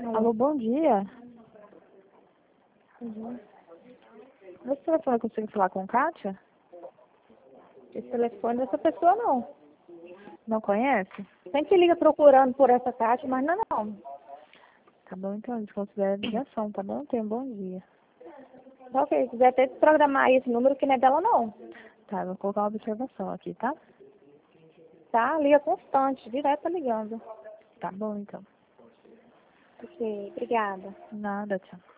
Alô, bom dia. Nesse telefone eu consigo falar com Kátia? Esse telefone dessa pessoa não. Não conhece? Sempre liga procurando por essa Kátia, mas não. Tá bom, então, desconsidera a ligação, tá bom? Tenha um bom dia. Tá ok, se quiser até programar esse número que não é dela não. Tá, eu vou colocar uma observação aqui, tá? Tá, liga constante, direto ligando. Tá bom, então. Ok, obrigada. Nada, tchau.